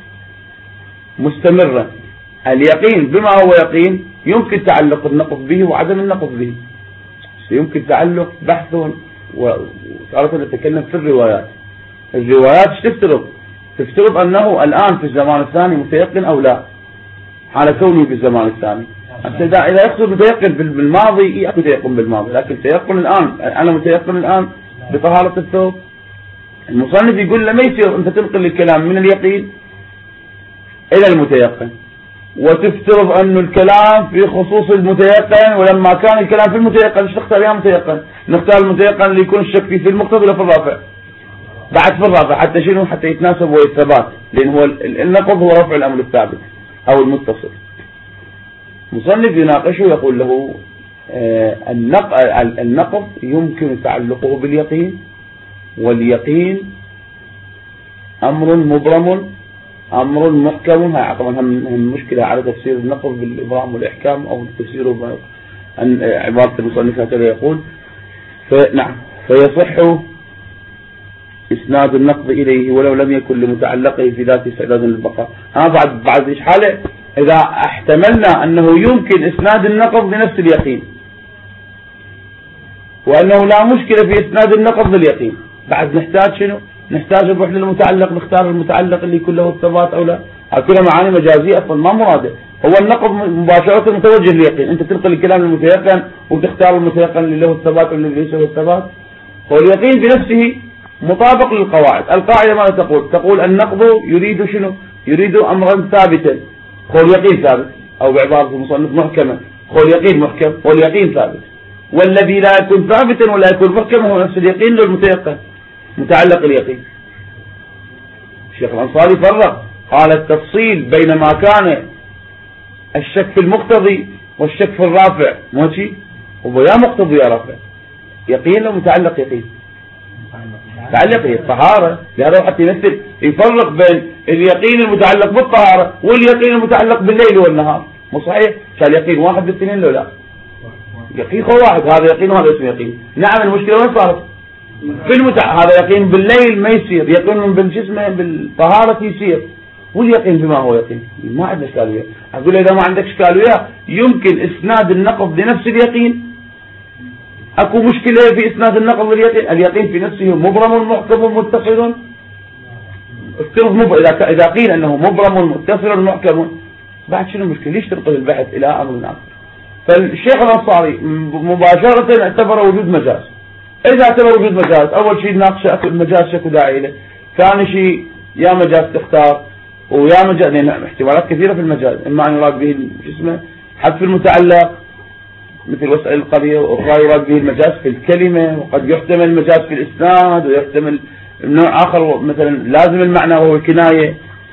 مستمرا. اليقين بما هو يقين يمكن تعلق النقض به وعدم النقض به، يمكن تعلق بحث وتعرف نتكلم في الروايات. الروايات تفترض تفترض أنه الآن في الزمان الثاني متيقن أو لا على كونه في الزمان الثاني. إذا يقصد متيقن بالماضي يأكل تيقن بالماضي، لكن تيقن الآن أنا متيقن الآن بطهارة الثوب. المصنف يقول له ما يصير أنت تنقل الكلام من اليقين إلى المتيقن وتفترض أن الكلام في خصوص المتيقن، ولما كان الكلام في المتيقن ايش نختار يا متيقن؟ نختار المتيقن اللي يكون الشك فيه في المقتضى ولا في الرافع؟ بعد في الرافع حتى شنو؟ حتى يتناسب والثبات، لأن هو النقض هو رفع الأمر الثابت أو المتصل. مصنف يناقشه يقول له آه النقض يمكن تعلقه باليقين، واليقين أمر مبرم أمر محكم. هاي طبعا هم مشكلة على تفسير النقض بالإبرام والإحكام أو تفسيره عن عبارة المصنف هكذا يقول. فنعم فيصح إسناد النقض إليه ولو لم يكن لمتعلقه في ذاته استعداد للبقاء. ها بعد بعد إيش حاله إذا احتملنا أنه يمكن إسناد النقض بنفس اليقين وأنه لا مشكلة في إسناد النقض باليقين، بعد نحتاج شنو؟ نحتاج نروح للمتعلق نختار المتعلق اللي يكون له الثبات أو لا. كلها معاني مجازية أصلا ما مراده. هو النقض مباشرة متوجه لليقين، أنت تنقل الكلام للمتيقن وتختار المتيقن اللي له الثبات واللي ليس له الثبات. هو اليقين بنفسه مطابق للقواعد. القاعدة ماذا تقول؟ تقول النقض يريد شنو؟ يريد أمرا ثابتا، هو اليقين ثابت، أو بعبارة المصنف محكما، هو اليقين محكم واليقين ثابت. والذي لا يكون ثابتا ولا يكون محكما هو نفس اليقين للمتيقن متعلق اليقين. الشيخ الأنصاري فرق قال التفصيل بين ما كان الشك في المقتضي والشك في الرافع ماشي، هو يا مقتضي يا رافع، يقين ومتعلق يقين متعلق هي الطهارة. لهذا حتى يمثل يفرق بين اليقين المتعلق بالطهارة واليقين المتعلق بالليل والنهار. مو صحيح؟ كان اليقين واحد بالاثنين لو لا؟ يقين هو واحد، هذا يقين وهذا اسمه يقين. نعم المشكلة وين صارت؟ في المتع هذا يقين بالليل ما يصير، يقين بالجسم بالطهارة يصير، واليقين بما هو يقين ما عندنا اشكال وياه. اقول اذا ما عندك اشكال وياه يمكن اسناد النقض بنفس اليقين. اكو مشكلة في اسناد النقض باليقين، اليقين في نفسه مبرم محكم متصل. افترض مب... اذا اذا قيل انه مبرم متصل محكم بعد شنو المشكلة؟ ليش تنقل البحث الى امر اخر؟ فالشيخ الأنصاري مباشرة اعتبر وجود مجاز. إذا اعتبر وجود مجاز أول شيء ناقش المجاز شكو داعي له، ثاني شيء يا مجاز تختار ويا مجاز، لأن احتمالات كثيرة في المجاز، إما أن يراد به اسمه حذف المتعلق مثل وسائل القرية، وأخرى يراد به المجاز في الكلمة، وقد يحتمل المجاز في الإسناد ويحتمل نوع آخر مثلا لازم المعنى وهو الكناية.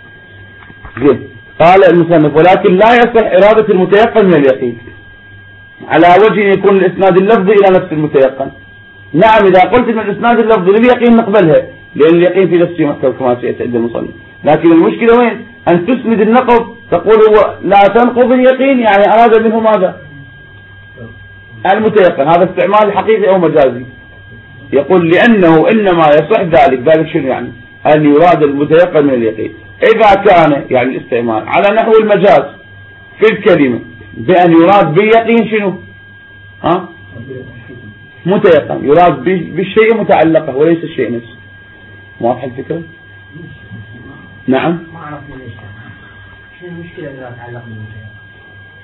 قال المصنف ولكن لا يصح إرادة المتيقن من اليقين على وجه يكون الإسناد اللفظي إلى نفس المتيقن. نعم إذا قلت من الإسناد اللفظي لليقين نقبلها لأن اليقين في نفسه محكم كما سيأتي عند المصنف، لكن المشكلة وين؟ أن تسند النقض تقول هو لا تنقض اليقين، يعني أراد منه ماذا؟ المتيقن. هذا استعمال حقيقي أو مجازي. يقول لأنه إنما يصح ذلك ذلك شنو يعني؟ أن يراد المتيقن من اليقين إذا كان يعني الاستعمال على نحو المجاز في الكلمة بأن يراد باليقين شنو؟ ها؟ متيقن، يراد بالشيء متعلقه وليس الشيء نفسه. واضح الفكرة؟ نعم. ما عرفنا ليش شنو المشكلة إذا تعلق بالمتيقن؟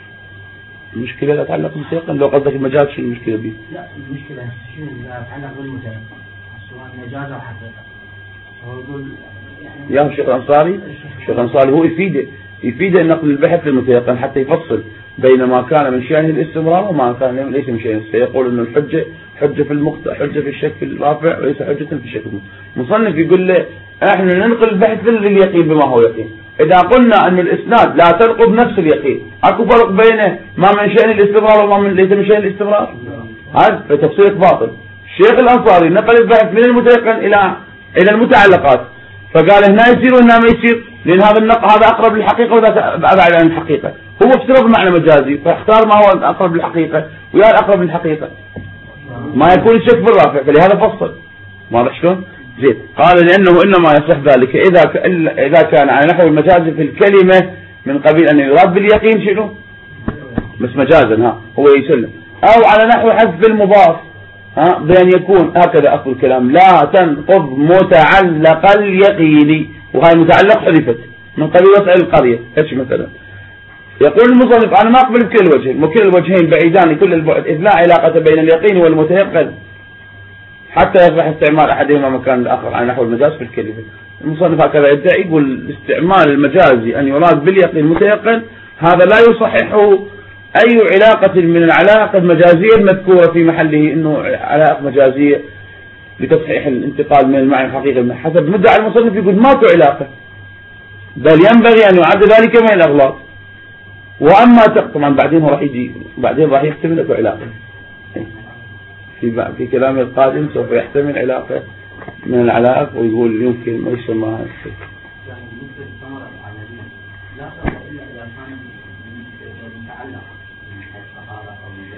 المشكلة لا تتعلق بالمتيقن. لو قصدك المجاز شو المشكلة به؟ لا المشكلة شو لا تتعلق بالمتيقن سواء مجاز أو حقيقة. هو يقول يعني يا الشيخ الأنصاري الشيخ الأنصاري هو يفيده يفيده نقل البحث للمتيقن حتى يفصل بين ما كان من شأنه الاستمرار وما كان ليس من شأنه. فيقول إنه الحجة حجة في المخت حجة في الشك الرافع وليس حجة في الشك. مصنف يقول له احنا ننقل البحث لليقين بما هو يقين. إذا قلنا أن الإسناد لا تنقض نفس اليقين اكو فرق بينه ما من شأن الاستمرار وما من ليس من شأن الاستمرار. هذا فتفسير باطل. الشيخ الأنصاري نقل البحث من المتيقن إلى إلى المتعلقات فقال هنا يصير وهنا ما يصير لأن هذا النق هذا أقرب للحقيقة وهذا أبعد عن الحقيقة. هو افترض معنى مجازي فاختار ما هو أقرب للحقيقة ويا الأقرب للحقيقة ما يكون الشك بالرافع فلهذا فصل. واضح شلون؟ زين. قال لأنه إنما يصح ذلك إذا ك... إذا كان على نحو المجاز في الكلمة من قبيل أن يراد باليقين شنو؟ بس مجازا ها هو يسلم أو على نحو حذف المضاف ها بأن يكون هكذا أصل الكلام لا تنقض متعلق اليقين وهي متعلق حذفت من قبيل وسع القرية. ايش مثلا؟ يقول المصنف أنا ما أقبل بكل الوجهين وكل الوجهين بعيدان كل البعد إذ لا علاقة بين اليقين والمتيقن حتى يصبح استعمال أحدهما مكان الآخر على نحو المجاز في الكلمة. المصنف هكذا يدعي يقول استعمال المجازي أن يراد باليقين المتيقن هذا لا يصححه أي علاقة من العلاقة المجازية المذكورة في محله إنه علاقة مجازية لتصحيح الانتقال من المعنى الحقيقي. حسب مدعي المصنف يقول ماكو علاقة بل ينبغي أن يعد ذلك من الأغلاط. وأما طبعا بعدين هو راح يجي بعدين راح يحتمل أكو علاقة في في كلام القادم سوف يحتمل علاقة من العلاقة ويقول يمكن ما يسمى هذا. يعني بالنسبة للثمرة العملية لا تظهر إلا إذا كان متعلق من حيث طهارة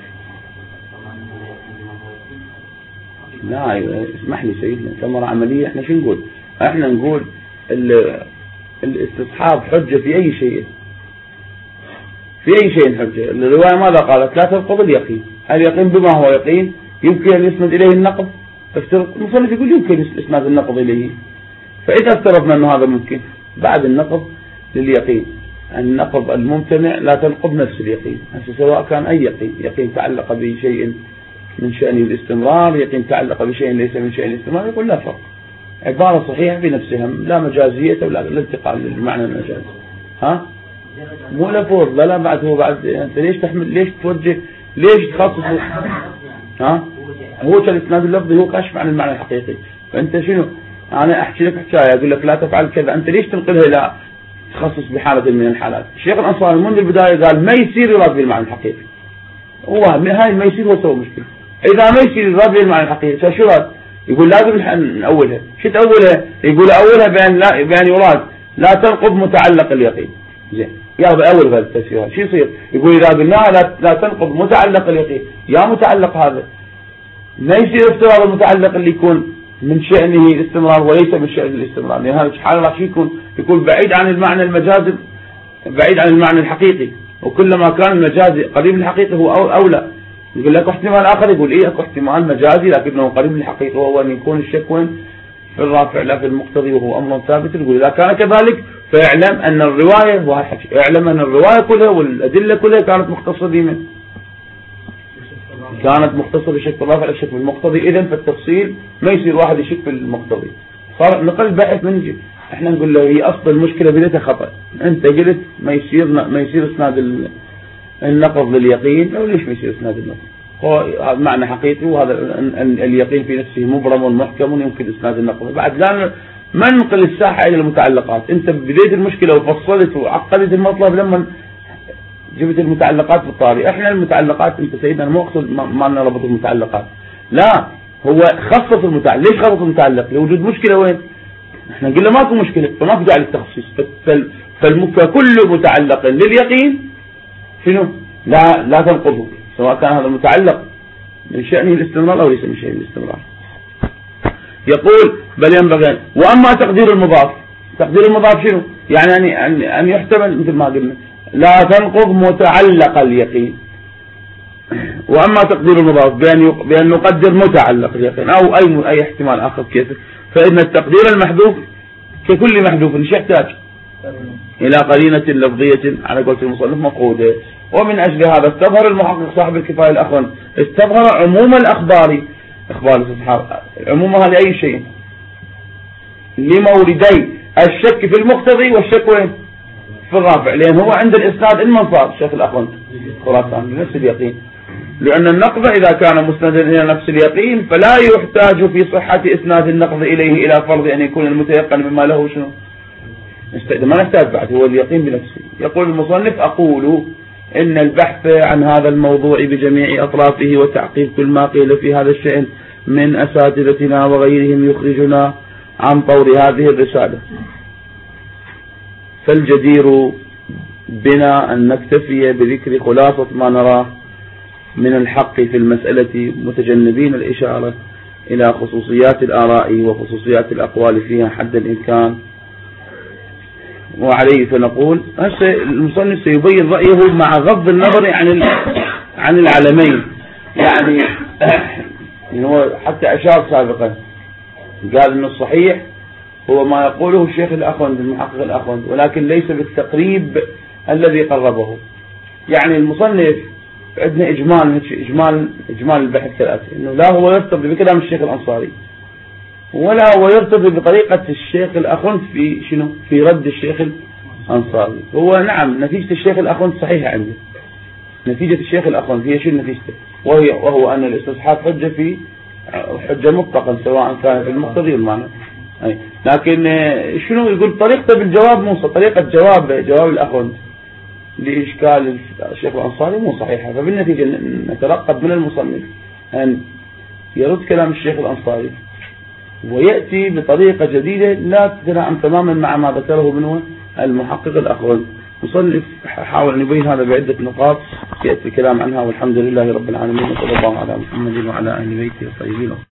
أو لا اسمح لي سيدنا ثمرة عملية احنا شو نقول؟ احنا نقول الاستصحاب حجة في أي شيء في أي شيء حجة. الرواية ماذا قالت؟ لا تنقض اليقين. اليقين بما هو يقين يمكن أن يسند إليه النقض. المصنف يقول يمكن إسناد النقض إليه. فإذا افترضنا أنه هذا ممكن بعد النقض لليقين النقض الممتنع لا تنقض نفس اليقين سواء كان أي يقين يقين تعلق بشيء من شأن الاستمرار يقين تعلق بشيء ليس من شأن الاستمرار يقول لا فرق. عبارة صحيحة بنفسها لا مجازية ولا الانتقال للمعنى المجازي. ها مو لفظ لا لا بعد هو بعد أنت ليش تحمل ليش توجه ليش تخصص ها هو كان الاسناد اللفظي هو كشف عن المعنى الحقيقي. فأنت شنو أنا أحكي لك حكاية أقول لك لا تفعل كذا أنت ليش تنقلها إلى تخصص بحالة من الحالات. الشيخ الأنصاري منذ البداية قال ما يصير يراد بالمعنى الحقيقي. هو هاي ما يصير هو سوى مشكلة. إذا ما يصير يراد بالمعنى الحقيقي شو راد؟ يقول لازم نأولها. شو تأولها؟ يقول أولها بأن لا بأن يراد لا تنقض متعلق اليقين. زين يلا أول هذا التفسير شو يصير؟ يقول إذا قلنا لا لا تنقض متعلق اليقين يا متعلق هذا ما يصير افتراض المتعلق اللي يكون من شأنه الاستمرار وليس من شأن الاستمرار لأن هذا الحالة راح يكون يكون بعيد عن المعنى المجازي بعيد عن المعنى الحقيقي. وكلما كان المجازي قريب للحقيقة هو أولى. يقول لك احتمال آخر يقول إيه أكو احتمال مجازي لكنه قريب للحقيقة وهو أن يكون الشك وين في الرافع لا في المقتضي وهو أمر ثابت. يقول إذا كان كذلك فاعلم أن الرواية وهالحكي اعلم أن الرواية كلها والأدلة كلها كانت مختصة بمن كانت مختصة بشك الرافع الشك في المقتضي. إذن فالتفصيل ما يصير واحد يشك في المقتضي. صار نقل بحث من احنا نقول له هي أصل المشكلة بدأتها خطأ. أنت قلت ما يصير ما يصير اسناد النقض لليقين أو ليش ما يصير اسناد النقض هو معنى حقيقي وهذا اليقين في نفسه مبرم محكم يمكن اسناد النقض. بعد لا ما ننقل الساحة إلى المتعلقات. أنت بديت المشكلة وفصلت وعقدت المطلب لما جبت المتعلقات بالطاري. احنا المتعلقات انت سيدنا مو اقصد ما نربط المتعلقات لا هو خصص المتعلق. ليش خصص المتعلق؟ لوجود مشكلة وين احنا قلنا ماكو مشكلة فما في داعي للتخصيص. فكل متعلق لليقين شنو لا لا تنقضه سواء كان هذا المتعلق من شأنه الاستمرار او ليس من شأنه الاستمرار. يقول بل ينبغي. واما تقدير المضاف تقدير المضاف شنو يعني ان ان يحتمل مثل ما قلنا لا تنقض متعلق اليقين. وأما تقدير المضاف بأن بأن نقدر متعلق اليقين أو أي أي احتمال آخر كيف فإن التقدير المحذوف ككل محذوف مش يحتاج إلى قرينة لفظية على قولة المصنف مفقودة. ومن أجل هذا استظهر المحقق صاحب الكفاية الأخوان استظهر عموم الأخبار إخبار الصحابة عمومها لأي شيء لموردي الشك في المقتضي والشك وين في الرافع، لأن هو عند الإسناد إنما صار شيخ الأخوان خراسان بنفس اليقين، لأن النقض إذا كان مسندا إلى نفس اليقين فلا يحتاج في صحة إسناد النقض إليه إلى فرض أن يكون المتيقن مما له شنو ما نحتاج بعد، هو اليقين بنفسه. يقول المصنف أقول إن البحث عن هذا الموضوع بجميع أطرافه وتعقيب كل ما قيل في هذا الشأن من أساتذتنا وغيرهم يخرجنا عن طور هذه الرسالة، فالجدير بنا أن نكتفي بذكر خلاصة ما نراه من الحق في المسألة متجنبين الإشارة إلى خصوصيات الآراء وخصوصيات الأقوال فيها حد الإمكان. وعليه فنقول المصنف سيبين رأيه مع غض النظر عن عن العلمين، يعني هو حتى أشار سابقا قال إنه الصحيح هو ما يقوله الشيخ الأخوند المحقق الأخوند، ولكن ليس بالتقريب الذي قربه. يعني المصنف عندنا إجمال إجمال إجمال البحث كالآتي، إنه لا هو يرتضي بكلام الشيخ الأنصاري ولا هو يرتضي بطريقة الشيخ الأخوند في شنو في رد الشيخ الأنصاري. هو نعم نتيجة الشيخ الأخوند صحيحة عنده، نتيجة الشيخ الأخوند هي شنو نتيجته، وهي وهو أن الاستصحاب حجة في حجة مطلقا سواء كان في المقتضي والمعنى. أي لكن شنو يقول طريقته بالجواب مو طريقة جواب جواب الأخوند لإشكال الشيخ الأنصاري مو صحيحة، فبالنتيجة نترقب من المصنف أن يرد كلام الشيخ الأنصاري ويأتي بطريقة جديدة لا تتناعم تماما مع ما ذكره منه المحقق الأخوند. مصنف حاول أن يبين هذا بعدة نقاط يأتي الكلام عنها، والحمد لله رب العالمين، وصلى الله على محمد وعلى آل بيته الطيبين.